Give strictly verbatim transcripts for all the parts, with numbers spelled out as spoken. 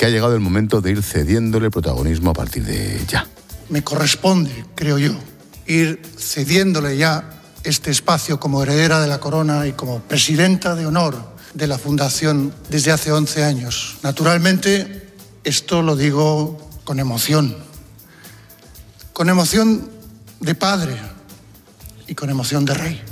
que ha llegado el momento de ir cediéndole protagonismo a partir de ya. Me corresponde, creo yo, ir cediéndole ya este espacio como heredera de la corona y como presidenta de honor de la Fundación desde hace once años. Naturalmente, esto lo digo con emoción, con emoción de padre y con emoción de rey.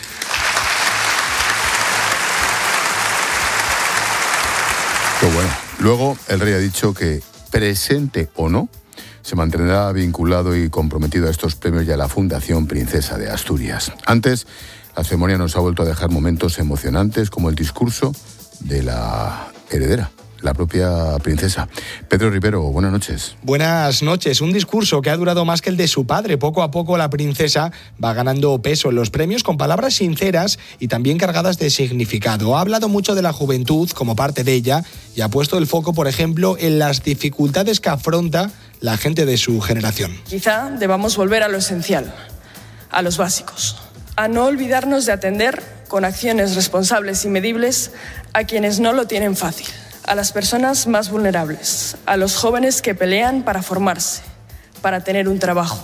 Qué bueno. Luego, el rey ha dicho que, presente o no, se mantendrá vinculado y comprometido a estos premios y a la Fundación Princesa de Asturias. Antes, la ceremonia nos ha vuelto a dejar momentos emocionantes como el discurso de la heredera, la propia princesa. Pedro Rivero, buenas noches. Buenas noches. Un discurso que ha durado más que el de su padre. Poco a poco la princesa va ganando peso en los premios con palabras sinceras y también cargadas de significado. Ha hablado mucho de la juventud como parte de ella y ha puesto el foco, por ejemplo, en las dificultades que afronta la gente de su generación. Quizá debamos volver a lo esencial, a los básicos, a no olvidarnos de atender con acciones responsables y medibles a quienes no lo tienen fácil, a las personas más vulnerables, a los jóvenes que pelean para formarse, para tener un trabajo,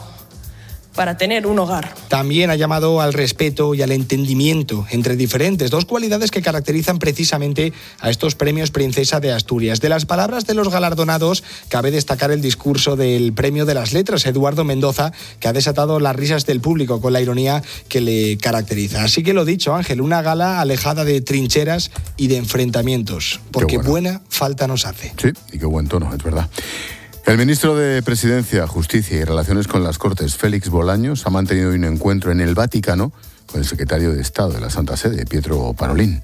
para tener un hogar. También ha llamado al respeto y al entendimiento entre diferentes, dos cualidades que caracterizan precisamente a estos premios Princesa de Asturias. De las palabras de los galardonados, cabe destacar el discurso del Premio de las Letras, Eduardo Mendoza, que ha desatado las risas del público con la ironía que le caracteriza. Así que lo dicho, Ángel, una gala alejada de trincheras y de enfrentamientos, porque bueno. buena falta nos hace. Sí, y qué buen tono, es verdad. El ministro de Presidencia, Justicia y Relaciones con las Cortes, Félix Bolaños, ha mantenido un encuentro en el Vaticano con el secretario de Estado de la Santa Sede, Pietro Parolin.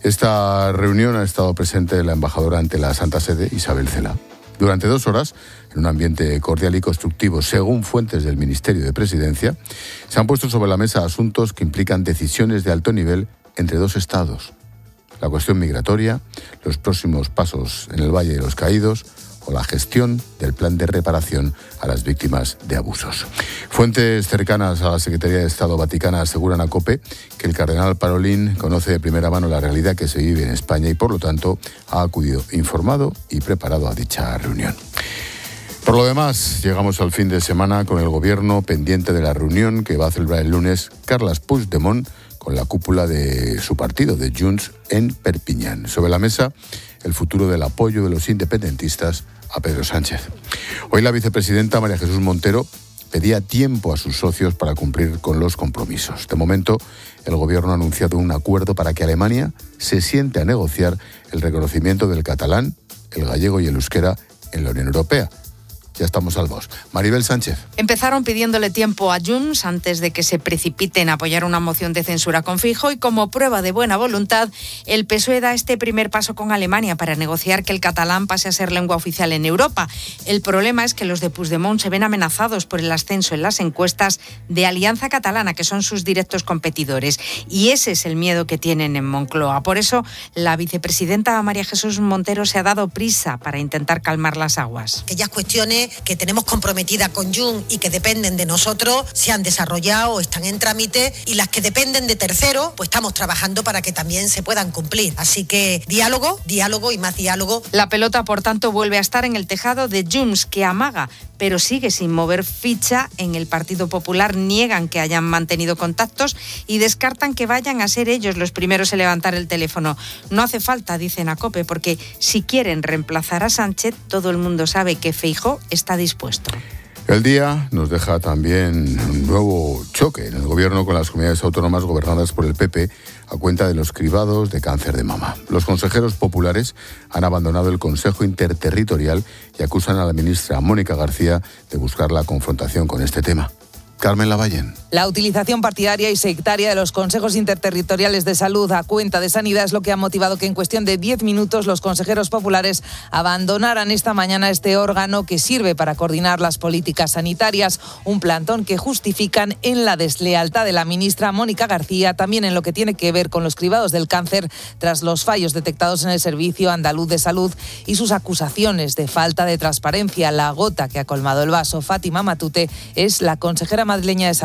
Esta reunión ha estado presente la embajadora ante la Santa Sede, Isabel Cela. Durante dos horas, en un ambiente cordial y constructivo, según fuentes del Ministerio de Presidencia, se han puesto sobre la mesa asuntos que implican decisiones de alto nivel entre dos estados. La cuestión migratoria, los próximos pasos en el Valle de los Caídos o la gestión del plan de reparación a las víctimas de abusos. Fuentes cercanas a la Secretaría de Estado Vaticana aseguran a COPE que el cardenal Parolin conoce de primera mano la realidad que se vive en España y, por lo tanto, ha acudido informado y preparado a dicha reunión. Por lo demás, llegamos al fin de semana con el Gobierno pendiente de la reunión que va a celebrar el lunes Carles Puigdemont con la cúpula de su partido, de Junts, en Perpiñán. Sobre la mesa, el futuro del apoyo de los independentistas a Pedro Sánchez. Hoy la vicepresidenta María Jesús Montero pedía tiempo a sus socios para cumplir con los compromisos. De momento, el Gobierno ha anunciado un acuerdo para que Alemania se siente a negociar el reconocimiento del catalán, el gallego y el euskera en la Unión Europea. Ya estamos salvos. Maribel Sánchez. Empezaron pidiéndole tiempo a Junts antes de que se precipite en apoyar una moción de censura con Feijóo y como prueba de buena voluntad, el P S O E da este primer paso con Alemania para negociar que el catalán pase a ser lengua oficial en Europa. El problema es que los de Puigdemont se ven amenazados por el ascenso en las encuestas de Alianza Catalana, que son sus directos competidores. Y ese es el miedo que tienen en Moncloa. Por eso, la vicepresidenta María Jesús Montero se ha dado prisa para intentar calmar las aguas. Aquellas cuestiones que tenemos comprometida con Junts y que dependen de nosotros se han desarrollado, están en trámite, y las que dependen de terceros, pues estamos trabajando para que también se puedan cumplir. Así que diálogo, diálogo y más diálogo. La pelota, por tanto, vuelve a estar en el tejado de Junts, que amaga, pero sigue sin mover ficha. En el Partido Popular niegan que hayan mantenido contactos y descartan que vayan a ser ellos los primeros en levantar el teléfono. No hace falta, dicen a COPE, porque si quieren reemplazar a Sánchez, todo el mundo sabe que Feijóo está dispuesto. El día nos deja también un nuevo choque en el Gobierno con las comunidades autónomas gobernadas por el P P a cuenta de los cribados de cáncer de mama. Los consejeros populares han abandonado el Consejo Interterritorial y acusan a la ministra Mónica García de buscar la confrontación con este tema. Carmen Lavallén. La utilización partidaria y sectaria de los consejos interterritoriales de salud a cuenta de sanidad es lo que ha motivado que en cuestión de diez minutos los consejeros populares abandonaran esta mañana este órgano que sirve para coordinar las políticas sanitarias, un plantón que justifican en la deslealtad de la ministra Mónica García, también en lo que tiene que ver con los cribados del cáncer tras los fallos detectados en el Servicio Andaluz de Salud y sus acusaciones de falta de transparencia. La gota que ha colmado el vaso, Fátima Matute, es la consejera madrileña de Salud.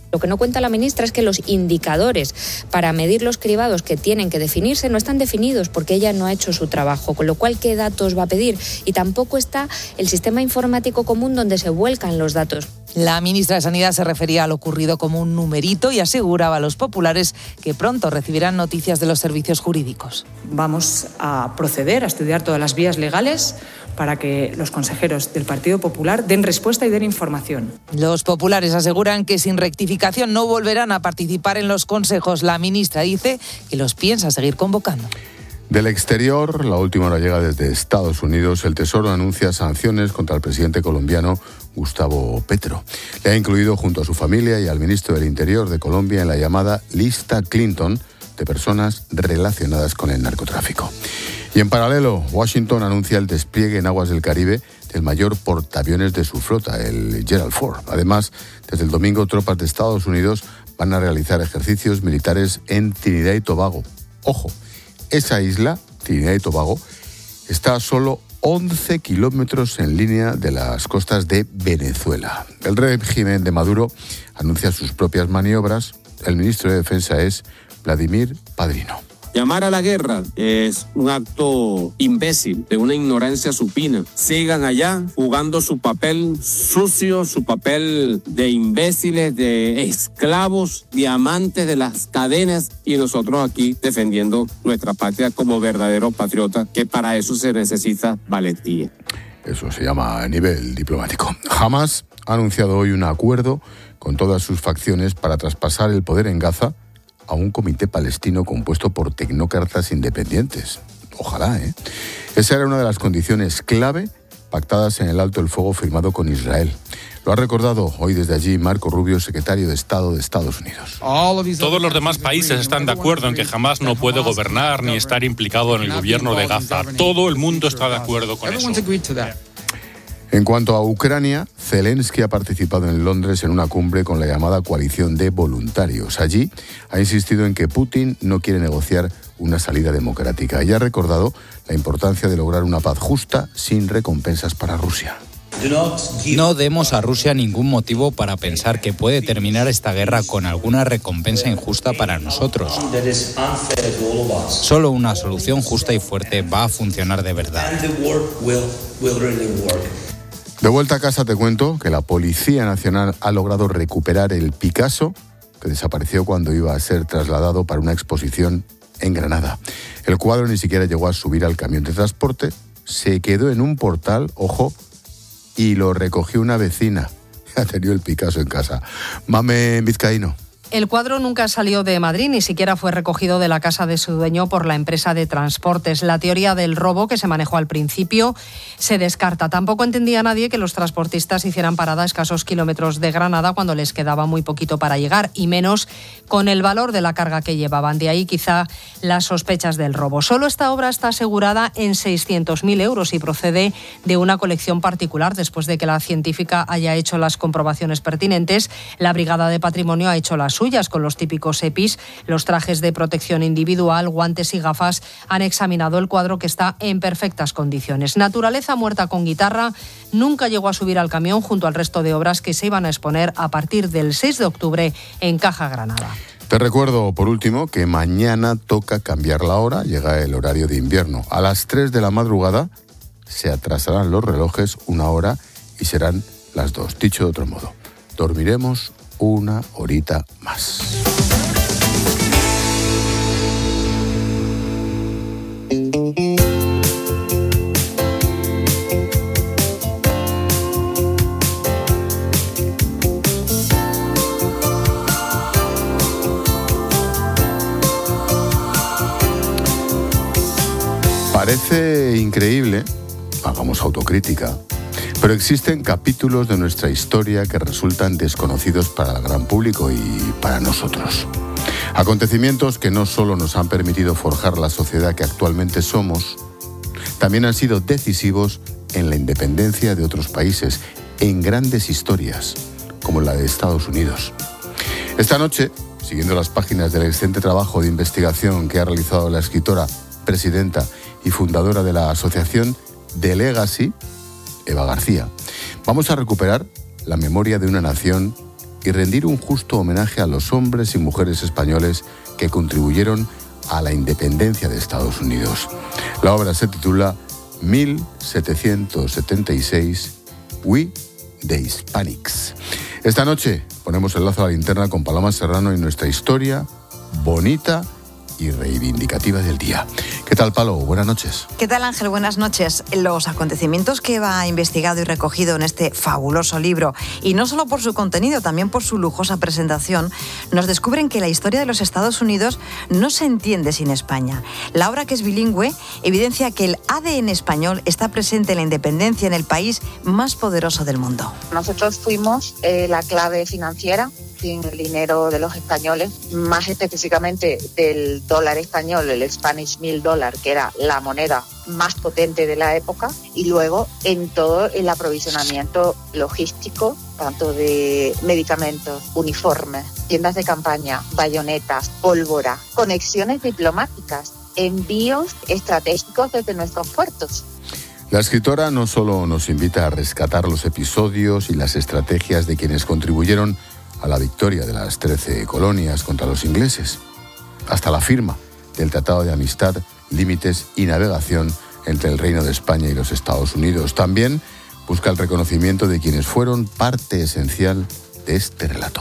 Lo que no cuenta la ministra es que los indicadores para medir los cribados que tienen que definirse no están definidos porque ella no ha hecho su trabajo, con lo cual ¿qué datos va a pedir? Y tampoco está el sistema informático común donde se vuelcan los datos. La ministra de Sanidad se refería a lo ocurrido como un numerito y aseguraba a los populares que pronto recibirán noticias de los servicios jurídicos. Vamos a proceder a estudiar todas las vías legales para que los consejeros del Partido Popular den respuesta y den información. Los populares aseguran que sin rectificación no volverán a participar en los consejos. La ministra dice que los piensa seguir convocando. Del exterior, la última hora llega desde Estados Unidos. El Tesoro anuncia sanciones contra el presidente colombiano Gustavo Petro. Le ha incluido junto a su familia y al ministro del Interior de Colombia en la llamada lista Clinton de personas relacionadas con el narcotráfico. Y en paralelo, Washington anuncia el despliegue en aguas del Caribe del mayor portaaviones de su flota, el Gerald Ford. Además, desde el domingo, tropas de Estados Unidos van a realizar ejercicios militares en Trinidad y Tobago. Ojo, esa isla, Trinidad y Tobago, está a solo once kilómetros en línea de las costas de Venezuela. El régimen de Maduro anuncia sus propias maniobras. El ministro de Defensa es Vladimir Padrino. Llamar a la guerra es un acto imbécil, de una ignorancia supina. Sigan allá jugando su papel sucio, su papel de imbéciles, de esclavos, diamantes de las cadenas, y nosotros aquí defendiendo nuestra patria como verdaderos patriotas, que para eso se necesita valentía. Eso se llama nivel diplomático. Hamas ha anunciado hoy un acuerdo con todas sus facciones para traspasar el poder en Gaza a un comité palestino compuesto por tecnócratas independientes. Ojalá, ¿eh? Esa era una de las condiciones clave pactadas en el alto el fuego firmado con Israel. Lo ha recordado hoy desde allí Marco Rubio, secretario de Estado de Estados Unidos. Todos los demás países están de acuerdo en que Hamás no puede gobernar ni estar implicado en el gobierno de Gaza. Todo el mundo está de acuerdo con eso. En cuanto a Ucrania, Zelensky ha participado en Londres en una cumbre con la llamada coalición de voluntarios. Allí ha insistido en que Putin no quiere negociar una salida democrática y ha recordado la importancia de lograr una paz justa sin recompensas para Rusia. No demos a Rusia ningún motivo para pensar que puede terminar esta guerra con alguna recompensa injusta para nosotros. Solo una solución justa y fuerte va a funcionar de verdad. De vuelta a casa te cuento que la Policía Nacional ha logrado recuperar el Picasso que desapareció cuando iba a ser trasladado para una exposición en Granada. El cuadro ni siquiera llegó a subir al camión de transporte, se quedó en un portal, ojo, y lo recogió una vecina. Ha tenido el Picasso en casa. Mame Vizcaíno. El cuadro nunca salió de Madrid, ni siquiera fue recogido de la casa de su dueño por la empresa de transportes. La teoría del robo que se manejó al principio se descarta. Tampoco entendía nadie que los transportistas hicieran parada a escasos kilómetros de Granada cuando les quedaba muy poquito para llegar, y menos con el valor de la carga que llevaban. De ahí quizá las sospechas del robo. Solo esta obra está asegurada en seiscientos mil euros y procede de una colección particular. Después de que la científica haya hecho las comprobaciones pertinentes, la Brigada de Patrimonio ha hecho las suyas con los típicos E P Is, los trajes de protección individual, guantes y gafas. Han examinado el cuadro, que está en perfectas condiciones. Naturaleza muerta con guitarra nunca llegó a subir al camión junto al resto de obras que se iban a exponer a partir del seis de octubre en Caja Granada. Te recuerdo, por último, que mañana toca cambiar la hora, llega el horario de invierno. A las tres de la madrugada se atrasarán los relojes una hora y serán las dos. Dicho de otro modo, dormiremos una horita más. Parece increíble, hagamos autocrítica, pero existen capítulos de nuestra historia que resultan desconocidos para el gran público y para nosotros. Acontecimientos que no solo nos han permitido forjar la sociedad que actualmente somos, también han sido decisivos en la independencia de otros países, en grandes historias, como la de Estados Unidos. Esta noche, siguiendo las páginas del excelente trabajo de investigación que ha realizado la escritora, presidenta y fundadora de la asociación The Legacy, Eva García, vamos a recuperar la memoria de una nación y rendir un justo homenaje a los hombres y mujeres españoles que contribuyeron a la independencia de Estados Unidos. La obra se titula mil setecientos setenta y seis, We the Hispanics. Esta noche ponemos el lazo a la linterna con Paloma Serrano y nuestra historia bonita y reivindicativa del día. ¿Qué tal, Palo? Buenas noches. ¿Qué tal, Ángel? Buenas noches. Los acontecimientos que Eva ha investigado y recogido en este fabuloso libro, y no solo por su contenido, también por su lujosa presentación, nos descubren que la historia de los Estados Unidos no se entiende sin España. La obra, que es bilingüe, evidencia que el A D N español está presente en la independencia en el país más poderoso del mundo. Nosotros fuimos eh, la clave financiera sin el dinero de los españoles, más específicamente del dólar español, el Spanish Mil Dollar, que era la moneda más potente de la época, y luego en todo el aprovisionamiento logístico, tanto de medicamentos, uniformes, tiendas de campaña, bayonetas, pólvora, conexiones diplomáticas, envíos estratégicos desde nuestros puertos. La escritora no solo nos invita a rescatar los episodios y las estrategias de quienes contribuyeron a la victoria de las trece colonias contra los ingleses, hasta la firma del Tratado de Amistad, Límites y Navegación entre el Reino de España y los Estados Unidos. También busca el reconocimiento de quienes fueron parte esencial de este relato.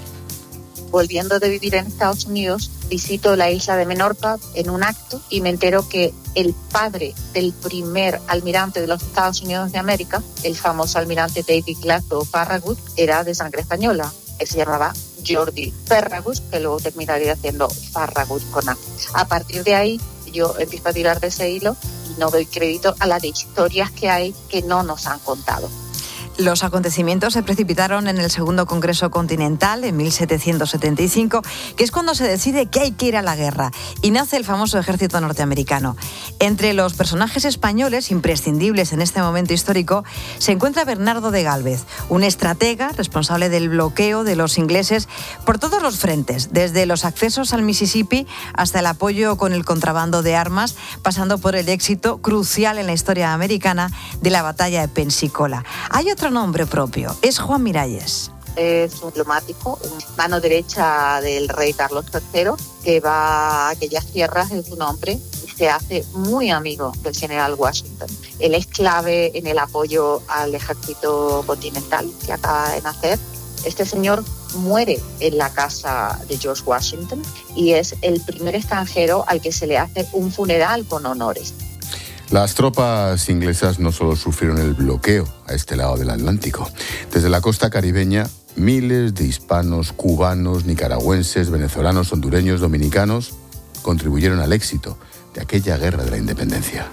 Volviendo de vivir en Estados Unidos, visito la isla de Menorca en un acto y me entero que el padre del primer almirante de los Estados Unidos de América, el famoso almirante David Glasgow Farragut, era de sangre española. Él se llamaba Jordi Ferragut, que luego terminaría siendo Farragut con A. A partir de ahí, yo empiezo a tirar de ese hilo y no doy crédito a las historias que hay que no nos han contado. Los acontecimientos se precipitaron en el Segundo Congreso Continental en mil setecientos setenta y cinco, que es cuando se decide que hay que ir a la guerra, y nace el famoso ejército norteamericano. Entre los personajes españoles imprescindibles en este momento histórico se encuentra Bernardo de Gálvez, un estratega responsable del bloqueo de los ingleses por todos los frentes, desde los accesos al Mississippi hasta el apoyo con el contrabando de armas, pasando por el éxito crucial en la historia americana de la batalla de Pensacola. Hay otro nombre propio, es Juan Miralles. Es un diplomático, mano derecha del rey Carlos tercero, que va a aquellas tierras en su nombre y se hace muy amigo del general Washington. Él es clave en el apoyo al ejército continental que acaba de nacer. Este señor muere en la casa de George Washington y es el primer extranjero al que se le hace un funeral con honores. Las tropas inglesas no solo sufrieron el bloqueo a este lado del Atlántico. Desde la costa caribeña, miles de hispanos, cubanos, nicaragüenses, venezolanos, hondureños, dominicanos contribuyeron al éxito de aquella guerra de la independencia.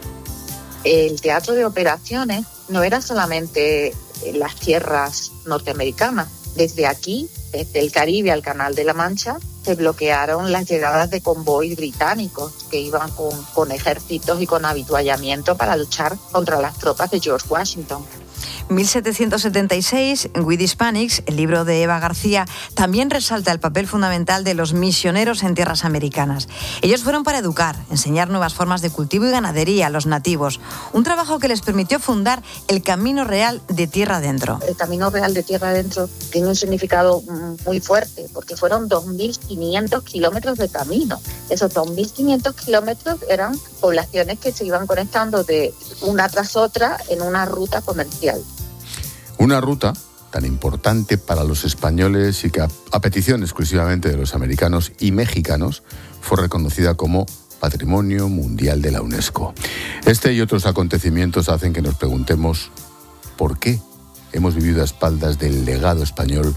El teatro de operaciones no era solamente las tierras norteamericanas. Desde aquí, desde el Caribe al Canal de la Mancha, se bloquearon las llegadas de convoys británicos que iban con, con ejércitos y con avituallamiento para luchar contra las tropas de George Washington. mil setecientos setenta y seis, We the Hispanics, el libro de Eva García, también resalta el papel fundamental de los misioneros en tierras americanas. Ellos fueron para educar, enseñar nuevas formas de cultivo y ganadería a los nativos, un trabajo que les permitió fundar el Camino Real de Tierra Adentro. El Camino Real de Tierra Adentro tiene un significado muy fuerte, porque fueron dos mil quinientos kilómetros de camino. Esos dos mil quinientos kilómetros eran poblaciones que se iban conectando de una tras otra en una ruta comercial. Una ruta tan importante para los españoles y que, a, a petición exclusivamente de los americanos y mexicanos, fue reconocida como Patrimonio Mundial de la UNESCO. Este y otros acontecimientos hacen que nos preguntemos por qué hemos vivido a espaldas del legado español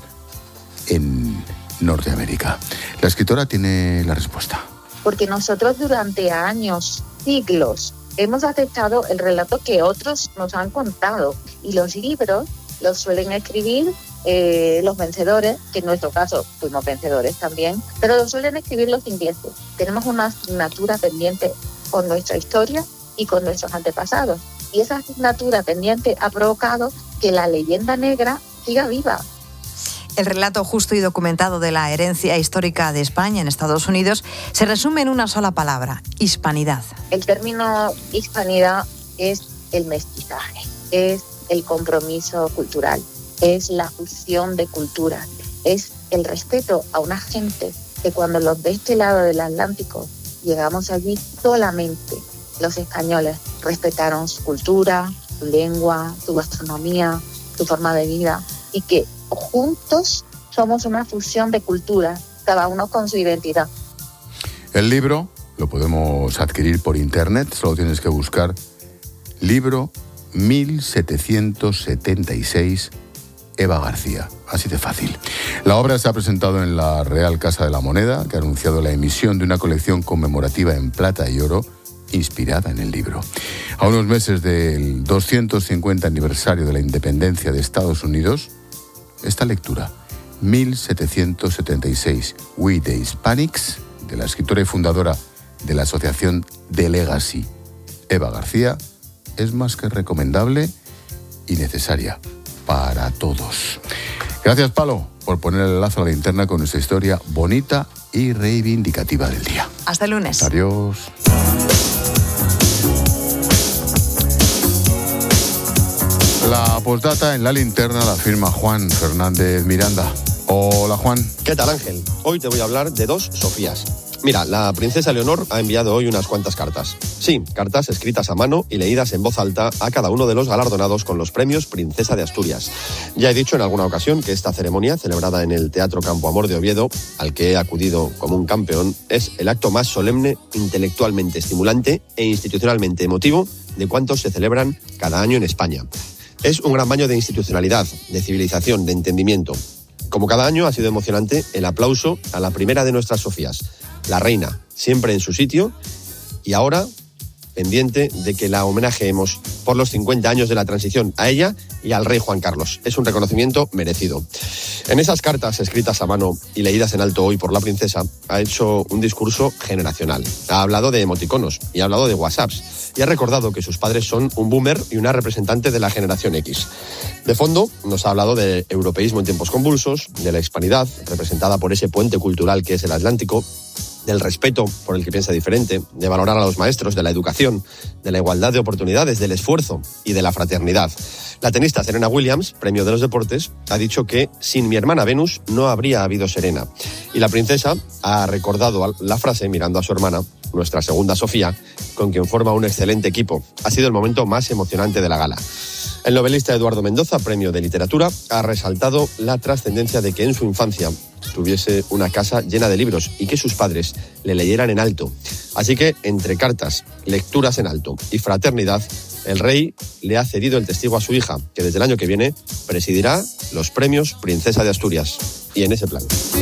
en Norteamérica. La escritora tiene la respuesta. Porque nosotros durante años, siglos, hemos aceptado el relato que otros nos han contado, y los libros los suelen escribir eh, los vencedores, que en nuestro caso fuimos vencedores también, pero los suelen escribir los ingleses. Tenemos una asignatura pendiente con nuestra historia y con nuestros antepasados, y esa asignatura pendiente ha provocado que la leyenda negra siga viva. El relato justo y documentado de la herencia histórica de España en Estados Unidos se resume en una sola palabra: hispanidad. El término hispanidad es el mestizaje, es el compromiso cultural, es la fusión de culturas, es el respeto a una gente que cuando los de este lado del Atlántico llegamos allí, solamente los españoles respetaron su cultura, su lengua, su gastronomía, su forma de vida, y que juntos somos una fusión de culturas, cada uno con su identidad. El libro lo podemos adquirir por internet, solo tienes que buscar libro mil setecientos setenta y seis, Eva García, así de fácil. La obra se ha presentado en la Real Casa de la Moneda, que ha anunciado la emisión de una colección conmemorativa en plata y oro inspirada en el libro. A unos meses del doscientos cincuenta aniversario de la independencia de Estados Unidos, esta lectura, mil setecientos setenta y seis, We the Hispanics, de la escritora y fundadora de la asociación The Legacy, Eva García, es más que recomendable y necesaria para todos. Gracias, Palo, por poner el lazo a la linterna con nuestra historia bonita y reivindicativa del día. Hasta el lunes. Adiós. La postdata en la linterna la firma Juan Fernández Miranda. Hola, Juan. ¿Qué tal, Ángel? Hoy te voy a hablar de dos Sofías. Mira, la princesa Leonor ha enviado hoy unas cuantas cartas. Sí, cartas escritas a mano y leídas en voz alta a cada uno de los galardonados con los premios Princesa de Asturias. Ya he dicho en alguna ocasión que esta ceremonia, celebrada en el Teatro Campo Amor de Oviedo, al que he acudido como un campeón, es el acto más solemne, intelectualmente estimulante e institucionalmente emotivo de cuantos se celebran cada año en España. Es un gran baño de institucionalidad, de civilización, de entendimiento. Como cada año ha sido emocionante el aplauso a la primera de nuestras Sofías, la reina, siempre en su sitio, y ahora pendiente de que la homenajeemos por los cincuenta años de la transición a ella y al rey Juan Carlos. Es un reconocimiento merecido. En esas cartas escritas a mano y leídas en alto hoy por la princesa, ha hecho un discurso generacional. Ha hablado de emoticonos y ha hablado de WhatsApps y ha recordado que sus padres son un boomer y una representante de la generación X. De fondo, nos ha hablado de europeísmo en tiempos convulsos, de la hispanidad, representada por ese puente cultural que es el Atlántico, del respeto por el que piensa diferente, de valorar a los maestros, de la educación, de la igualdad de oportunidades, del esfuerzo y de la fraternidad. La tenista Serena Williams, premio de los deportes, ha dicho que sin mi hermana Venus no habría habido Serena. Y la princesa ha recordado la frase mirando a su hermana, nuestra segunda Sofía, con quien forma un excelente equipo. Ha sido el momento más emocionante de la gala. El novelista Eduardo Mendoza, premio de literatura, ha resaltado la trascendencia de que en su infancia tuviese una casa llena de libros y que sus padres le leyeran en alto. Así que, entre cartas, lecturas en alto y fraternidad, el rey le ha cedido el testigo a su hija, que desde el año que viene presidirá los premios Princesa de Asturias. Y en ese plan.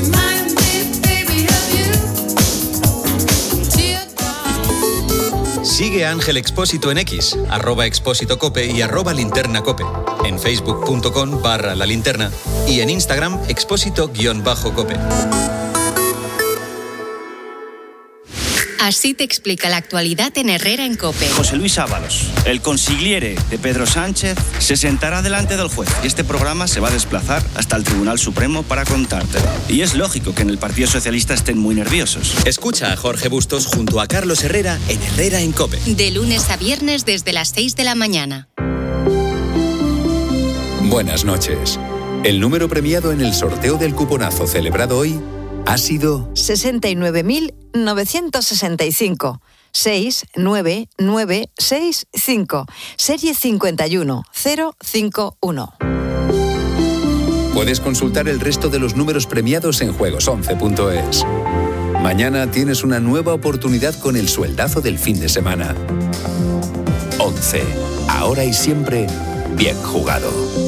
Sigue a Ángel Expósito en X, arroba Expósito Cope y arroba Linterna Cope, en facebook.com barra la linterna y en Instagram Expósito guión bajo Cope. Así te explica la actualidad en Herrera en COPE. José Luis Ábalos, el consigliere de Pedro Sánchez, se sentará delante del juez y este programa se va a desplazar hasta el Tribunal Supremo para contártelo. Y es lógico que en el Partido Socialista estén muy nerviosos. Escucha a Jorge Bustos junto a Carlos Herrera en Herrera en COPE. De lunes a viernes desde las seis de la mañana. Buenas noches. El número premiado en el sorteo del cuponazo celebrado hoy ha sido sesenta y nueve mil novecientos sesenta y cinco, seis nueve nueve seis cinco, serie cincuenta y uno cero cinco uno. Puedes consultar el resto de los números premiados en juegos once punto es. Mañana tienes una nueva oportunidad con el sueldazo del fin de semana. once. Ahora y siempre, bien jugado.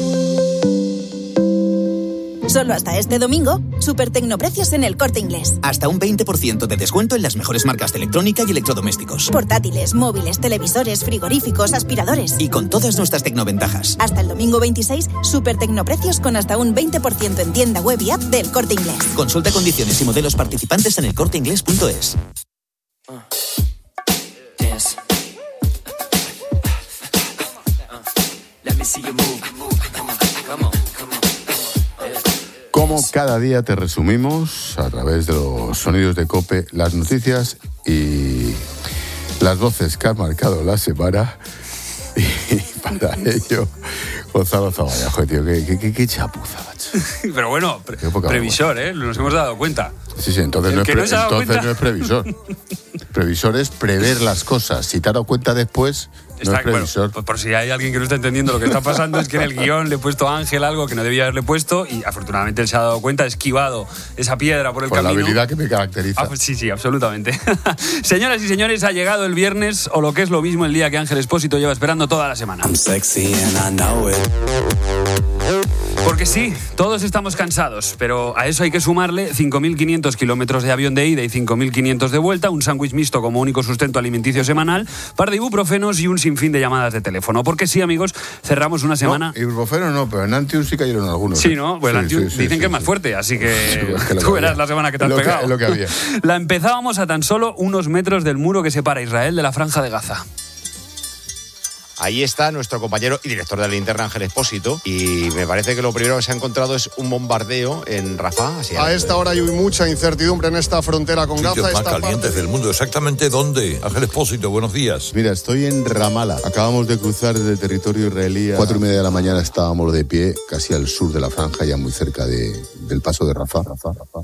Solo hasta este domingo, super tecnoprecios en el Corte Inglés. Hasta un veinte por ciento de descuento en las mejores marcas de electrónica y electrodomésticos. Portátiles, móviles, televisores, frigoríficos, aspiradores. Y con todas nuestras tecnoventajas. Hasta el domingo veintiséis, super tecnoprecios con hasta un veinte por ciento en tienda web y app del Corte Inglés. Consulta condiciones y modelos participantes en el corte inglés punto es. Como cada día te resumimos a través de los sonidos de COPE las noticias y las voces que han marcado la semana, y para ello Gonzalo Zavalla, joder, tío, qué, qué, qué, qué chapuza, macho. Pero bueno, pre- previsor, ¿eh? Nos hemos dado cuenta. Sí, sí, entonces, no es, pre- no, se entonces no es previsor. Previsor es prever las cosas. Si te has dado cuenta después, no Está, es previsor. Bueno, pues por si hay alguien que no está entendiendo lo que está pasando, es que en el guión le he puesto a Ángel algo que no debía haberle puesto y afortunadamente él se ha dado cuenta, ha esquivado esa piedra por el por camino. Por la habilidad que me caracteriza. Ah, pues sí, sí, absolutamente. Señoras y señores, ha llegado el viernes, o lo que es lo mismo, el día que Ángel Expósito lleva esperando toda la semana. I'm sexy and I know it. Porque sí, todos estamos cansados, pero a eso hay que sumarle cinco mil quinientos kilómetros de avión de ida y cinco mil quinientos de vuelta, un sándwich mixto como único sustento alimenticio semanal, par de ibuprofenos y un sinfín de llamadas de teléfono. Porque sí, amigos, cerramos una semana... No, ibuprofeno no, pero en Antius sí cayeron algunos. Sí, ¿no? Pues sí, Antius sí, sí, dicen sí, que es sí. más fuerte, así que, sí, es que tú que verás había. la semana que te has lo pegado. Que, es lo que había. La empezábamos a tan solo unos metros del muro que separa Israel de la Franja de Gaza. Ahí está nuestro compañero y director de la Linterna, Ángel Expósito, y me parece que lo primero que se ha encontrado es un bombardeo en Rafah. Así a esta hora hay mucha incertidumbre en esta frontera con Sitios Gaza. más esta calientes parte... del mundo. ¿Exactamente dónde? Ángel Expósito, buenos días. Mira, estoy en Ramallah. Acabamos de cruzar desde territorio israelí. A cuatro y media de la mañana estábamos de pie, casi al sur de la franja, ya muy cerca de, del paso de Rafah. Rafah, Rafah.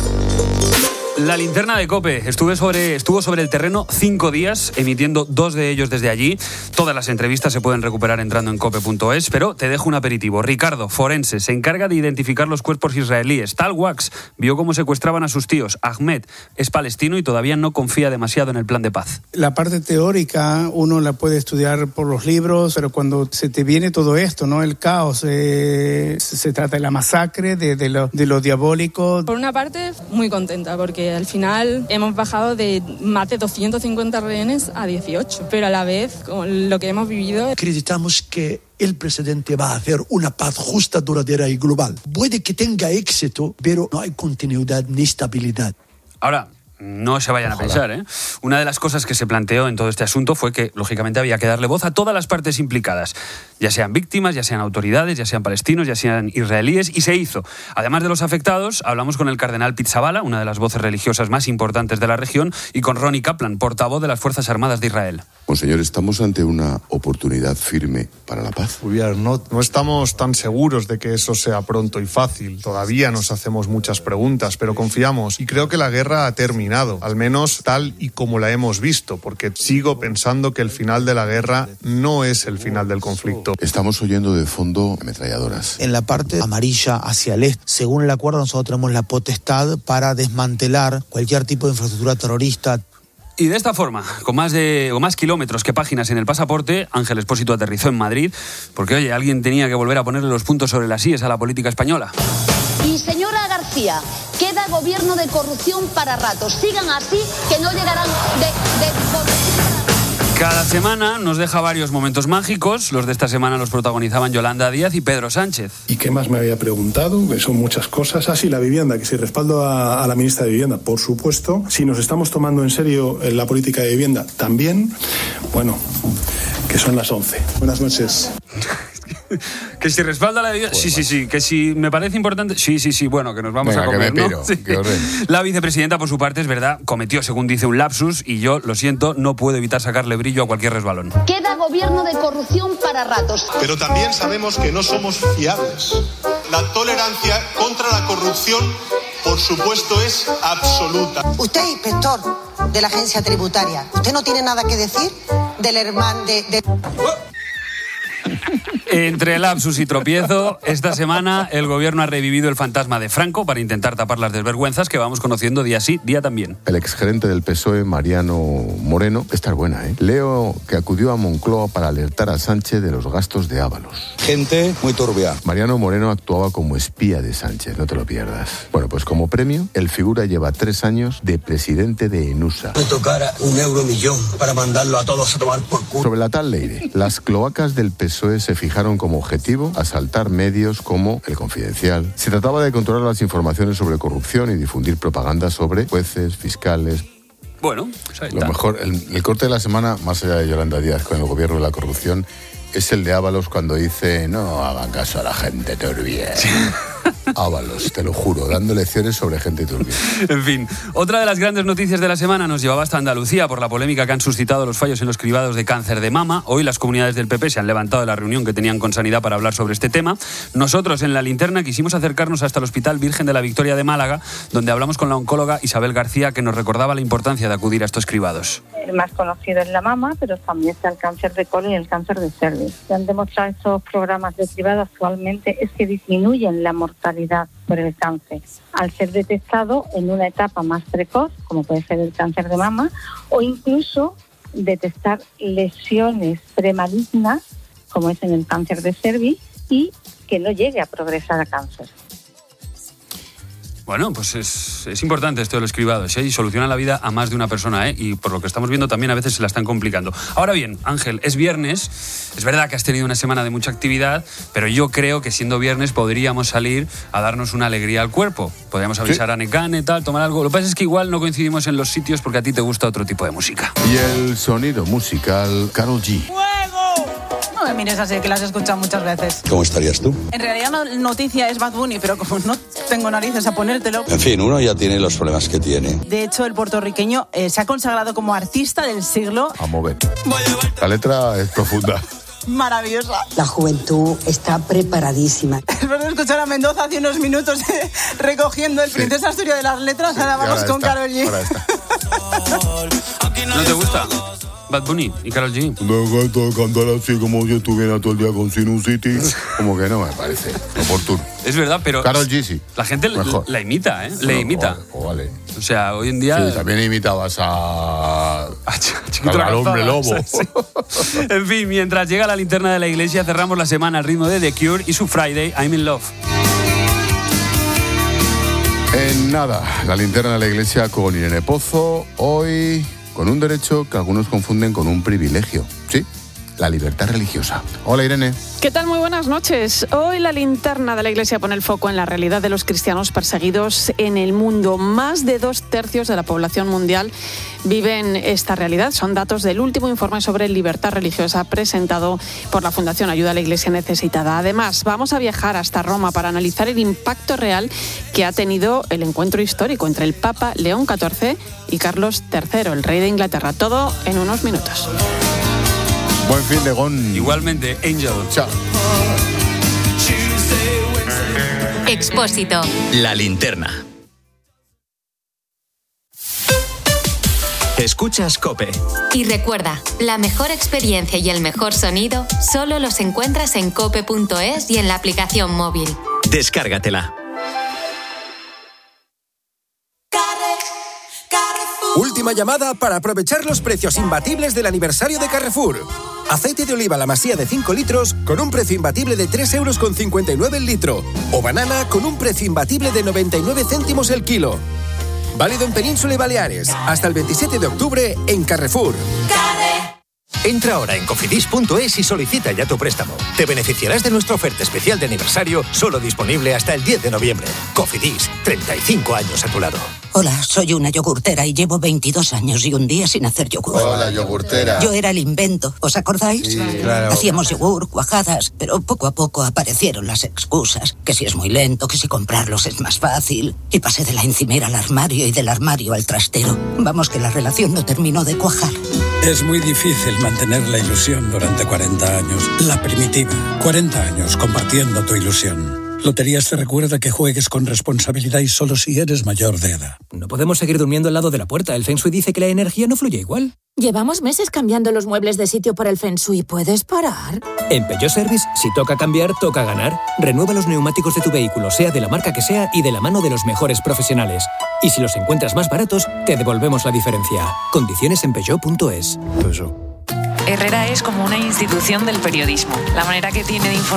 La linterna de COPE estuve sobre, estuvo sobre el terreno cinco días, emitiendo dos de ellos desde allí. Todas las entrevistas se pueden recuperar entrando en cope punto es, pero te dejo un aperitivo. Ricardo, forense, se encarga de identificar los cuerpos israelíes. Tal Wax vio cómo secuestraban a sus tíos. Ahmed es palestino y todavía no confía demasiado en el plan de paz. La parte teórica uno la puede estudiar por los libros, pero cuando se te viene todo esto, ¿no? El caos, eh, se trata de la masacre, de, de, lo, de lo diabólico. Por una parte, muy contenta, porque al final hemos bajado de más de doscientos cincuenta rehenes a dieciocho, pero a la vez, con lo que hemos vivido... Acreditamos que el presidente va a hacer una paz justa, duradera y global. Puede que tenga éxito, pero no hay continuidad ni estabilidad. Ahora... No se vayan Ojalá. a pensar, ¿eh? Una de las cosas que se planteó en todo este asunto fue que, lógicamente, había que darle voz a todas las partes implicadas, ya sean víctimas, ya sean autoridades, ya sean palestinos, ya sean israelíes, y se hizo. Además de los afectados, hablamos con el cardenal Pizzaballa, una de las voces religiosas más importantes de la región, y con Ronnie Kaplan, portavoz de las Fuerzas Armadas de Israel. Monseñor, ¿estamos ante una oportunidad firme para la paz? No, no estamos tan seguros de que eso sea pronto y fácil. Todavía nos hacemos muchas preguntas, pero confiamos, y creo que la guerra ha terminado. Al menos tal y como la hemos visto, porque sigo pensando que el final de la guerra no es el final del conflicto. Estamos oyendo de fondo ametralladoras. En la parte amarilla hacia el este, según el acuerdo, nosotros tenemos la potestad para desmantelar cualquier tipo de infraestructura terrorista. Y de esta forma, con más de o más kilómetros que páginas en el pasaporte, Ángel Expósito aterrizó en Madrid, porque, oye, alguien tenía que volver a ponerle los puntos sobre las íes a la política española. Y señora García, queda gobierno de corrupción para ratos. Sigan así, que no llegarán de, de corrupción. Cada semana nos deja varios momentos mágicos. Los de esta semana los protagonizaban Yolanda Díaz y Pedro Sánchez. ¿Y qué más me había preguntado? Que son muchas cosas. Ah, sí, la vivienda, que si respaldo a, a la ministra de Vivienda, por supuesto. Si nos estamos tomando en serio la política de vivienda, también. Bueno, que son las once. Buenas noches. Que si respalda la vivienda, sí, sí, sí, que si me parece importante, sí, sí, sí, bueno, que nos vamos Venga, a comer, que me ¿no? piro, Sí. que La vicepresidenta, por su parte, es verdad, cometió, según dice, un lapsus y yo, lo siento, no puedo evitar sacarle brillo a cualquier resbalón. Queda gobierno de corrupción para ratos. Pero también sabemos que no somos fiables. La tolerancia contra la corrupción, por supuesto, es absoluta. Usted, inspector de la agencia tributaria, ¿usted no tiene nada que decir del hermano de... de... Entre lapsus y tropiezo, esta semana el gobierno ha revivido el fantasma de Franco para intentar tapar las desvergüenzas que vamos conociendo día sí, día también. El exgerente del P S O E, Mariano Moreno, esta es buena, ¿eh? Leo que acudió a Moncloa para alertar a Sánchez de los gastos de Ábalos. Gente muy turbia. Mariano Moreno actuaba como espía de Sánchez, no te lo pierdas. Bueno, pues como premio, el figura lleva tres años de presidente de ENUSA. Me tocara un euro millón para mandarlo a todos a tomar por culo. Sobre la tal Leire, las cloacas del P S O E se fijaron como objetivo asaltar medios como El Confidencial. Se trataba de controlar las informaciones sobre corrupción y difundir propaganda sobre jueces, fiscales. Bueno, pues ahí está. Lo mejor, el, el corte de la semana, más allá de Yolanda Díaz con el gobierno de la corrupción, es el de Ábalos cuando dice no hagan caso a la gente turbia. Sí. Ábalos, te lo juro, dando lecciones sobre gente turbia. En fin, otra de las grandes noticias de la semana nos llevaba hasta Andalucía por la polémica que han suscitado los fallos en los cribados de cáncer de mama. Hoy las comunidades del P P se han levantado de la reunión que tenían con Sanidad para hablar sobre este tema. Nosotros en La Linterna quisimos acercarnos hasta el Hospital Virgen de la Victoria de Málaga, donde hablamos con la oncóloga Isabel García, que nos recordaba la importancia de acudir a estos cribados. El más conocido es la mama, pero también está el cáncer de colon y el cáncer de cervix. Lo que han demostrado estos programas de cribado actualmente es que disminuyen la mortalidad por el cáncer, al ser detectado en una etapa más precoz, como puede ser el cáncer de mama, o incluso detectar lesiones premalignas, como es en el cáncer de cervix, y que no llegue a progresar a cáncer. Bueno, pues es, es importante esto de los cribados, ¿eh? Y soluciona la vida a más de una persona, ¿eh? Y por lo que estamos viendo también a veces se la están complicando. Ahora bien, Ángel, es viernes, es verdad que has tenido una semana de mucha actividad, pero yo creo que siendo viernes podríamos salir a darnos una alegría al cuerpo. Podríamos avisar ¿Sí? a Necane, tal, tomar algo. Lo que pasa es que igual no coincidimos en los sitios porque a ti te gusta otro tipo de música. Y el sonido musical Karol G. No me mires así, que las he escuchado muchas veces. ¿Cómo estarías tú? En realidad la noticia es Bad Bunny, pero como no tengo narices a ponértelo... En fin, uno ya tiene los problemas que tiene. De hecho, el puertorriqueño eh, se ha consagrado como artista del siglo... A mover. La letra es profunda. Maravillosa. La juventud está preparadísima. Después de escuchar a Mendoza hace unos minutos eh, recogiendo el sí. Princesa Asturias de las letras, sí, ahora vamos con Karol G. ¿No te gusta Bad Bunny y Karol G? No, esto de cantar así como si estuviera todo el día con sinusitis, como que no me parece oportuno. Es verdad, pero Karol G sí. La gente la, la imita, ¿eh? Le no, imita. O, o vale. O sea, hoy en día... Sí, también imitabas a... a Chiquito al hombre lobo. Sí. En fin, mientras llega la linterna de la iglesia, cerramos la semana al ritmo de The Cure y su Friday, I'm in Love. En nada, la linterna de la iglesia con Irene Pozo, hoy con un derecho que algunos confunden con un privilegio. Sí, la libertad religiosa. Hola, Irene. ¿Qué tal? Muy buenas noches. Hoy la linterna de la Iglesia pone el foco en la realidad de los cristianos perseguidos en el mundo. Más de dos tercios de la población mundial viven esta realidad. Son datos del último informe sobre libertad religiosa presentado por la Fundación Ayuda a la Iglesia Necesitada. Además, vamos a viajar hasta Roma para analizar el impacto real que ha tenido el encuentro histórico entre el Papa León catorce y Carlos tercero, el rey de Inglaterra. Todo en unos minutos. Buen fin de Gon. Igualmente, Angel. Chao. Expósito. La linterna. Escuchas COPE. Y recuerda, la mejor experiencia y el mejor sonido solo los encuentras en cope punto es y en la aplicación móvil. Descárgatela. Última llamada para aprovechar los precios imbatibles del aniversario de Carrefour. Aceite de oliva La Masía de cinco litros con un precio imbatible de tres euros con cincuenta y nueve el litro. O banana con un precio imbatible de noventa y nueve céntimos el kilo. Válido en Península y Baleares hasta el veintisiete de octubre en Carrefour. Entra ahora en cofidis punto es y solicita ya tu préstamo. Te beneficiarás de nuestra oferta especial de aniversario, solo disponible hasta el diez de noviembre. Cofidis, treinta y cinco años a tu lado. Hola, soy una yogurtera y llevo veintidós años y un día sin hacer yogur. Hola, yogurtera. Yo era el invento, ¿os acordáis? Sí, claro. Hacíamos yogur, cuajadas, pero poco a poco aparecieron las excusas. Que si es muy lento, que si comprarlos es más fácil. Y pasé de la encimera al armario y del armario al trastero. Vamos, que la relación no terminó de cuajar. Es muy difícil mantener la ilusión durante cuarenta años. La primitiva. cuarenta años compartiendo tu ilusión. Loterías te recuerda que juegues con responsabilidad y solo si eres mayor de edad. No podemos seguir durmiendo al lado de la puerta. El Feng Shui dice que la energía no fluye igual. Llevamos meses cambiando los muebles de sitio por el Feng Shui. ¿Puedes parar? En Peugeot Service, si toca cambiar, toca ganar. Renueva los neumáticos de tu vehículo, sea de la marca que sea y de la mano de los mejores profesionales. Y si los encuentras más baratos, te devolvemos la diferencia. Condiciones en peugeot punto es. Herrera es como una institución del periodismo. La manera que tiene de informar